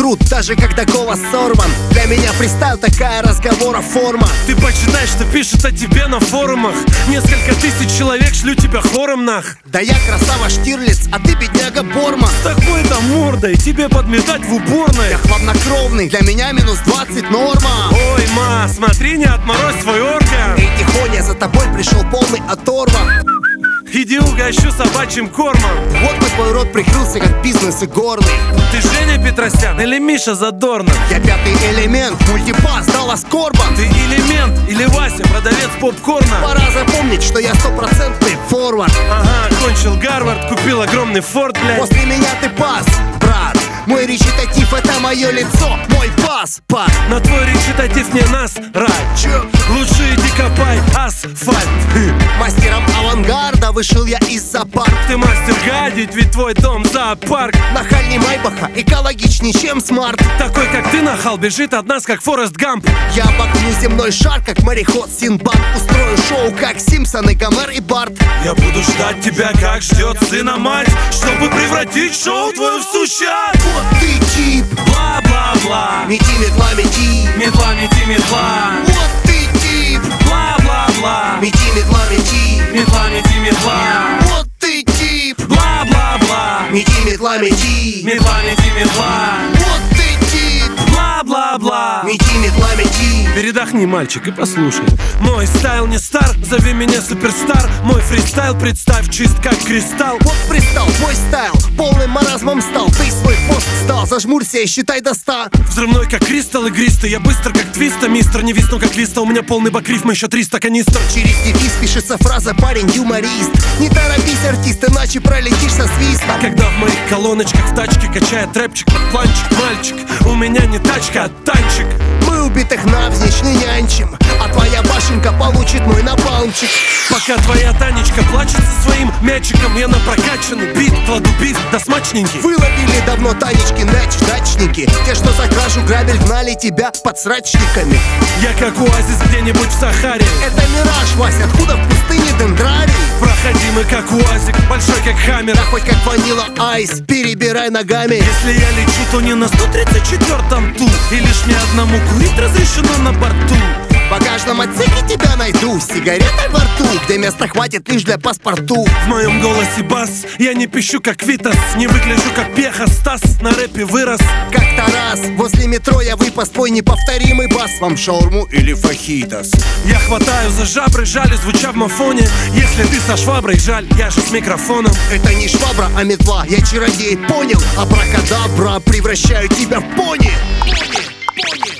труд, даже когда голос сорван. Для меня фристайл такая разговора форма. Ты почитай, что пишут о тебе на форумах. Несколько тысяч человек шлют тебя хором нах. Да я красава Штирлиц, а ты бедняга Борма. С такой-то мордой тебе подметать в уборной. Я хладнокровный, для меня минус 20 норма. Ой, ма, смотри, не отморозь свой орган. Эй, тихоня, за тобой пришел полный оторва. Иди угощу собачьим кормом. Вот бы твой рот прикрылся, как бизнес и горный. Ты Женя Петросян или Миша Задорнов? Я пятый элемент, мультипас, Даллас Корбан. Ты элемент или Вася, продавец попкорна? Пора запомнить, что я стопроцентный форвард. Ага, кончил Гарвард, купил огромный форт, блядь. После меня ты пас, брат. Мой речитатив — это мое лицо, мой паспорт. На твой речитатив не насрать. Чё? Лучше иди копай асфальт. Мастером авангарда вышел я из-за парк. Ты мастер гадить, ведь твой дом зоопарк. Нахальней Майбаха, экологичней, чем смарт. Такой, как ты, нахал, бежит от нас, как Форест Гамп. Я обогну земной шар, как мореход Синбад. Устрою шоу, как Симпсоны, Гомер и Барт. Я буду ждать тебя, как ждет сына мать, чтобы превратить шоу твое в сущность. Вот ты тип, Бла-бла-бла. мети, метла, мети. Метла, мети, метла. Вот ты тип, Бла-бла-бла. мети, метла, мети. Метла, мети, метла. Вот ты тип, Бла-бла-бла. мети, метла, мети. Метла, мети, метла. Вот ты тип, Бла-бла-бла. мети, метла, мети. Передохни, мальчик, и послушай. Мой стайл не стар, зови меня суперстар. Мой фристайл представь чист как кристалл. Вот пристал, твой стайл полным маразмом стал. Ты свой пост стал, зажмурься и считай до 100. Взрывной как кристалл игристый. Я быстро как твиста, мистер. Не висну как виста, у меня полный бакрифм, еще 300 канистр. Через девиз пишется фраза «парень юморист». Не торопись, артист, иначе пролетишь со свистом. Когда в моих колоночках в тачке качает рэпчик под планчик, мальчик, у меня не тачка, а танчик. Мы убитых навзничь не нянчим, а твоя башенка получит мой напалмчик. Пока твоя Танечка плачет со своим мячиком, я на прокачанный бит кладу бит да смачненький. Выловили давно Танечки дачники. Те, что за кражу грабель гнали тебя под срачниками. Я как оазис где-нибудь в Сахаре. Это мираж, Вась, откуда в пустыне дендрарий? Проходимый как уазик, большой как хаммер. Да хоть как ванила айс, перебирай ногами. Если я лечу, то не на 134-м ту. И лишь мне одному курить разрешено на борту. В багажном отсеке тебя найду, с сигаретой во рту, где места хватит лишь для паспорту. В моем голосе бас, я не пищу как Витас. Не выгляжу как Пеха, Стас, на рэпе вырос. Как-то раз возле метро я выпас твой неповторимый бас. Вам шаурму или фахитос? Я хватаю за жабры, жалю, звуча в мафоне. Если ты со шваброй, жаль, я же с микрофоном. Это не швабра, а метла, я чародей, понял? Абракадабра, превращаю тебя в пони. Пони, пони.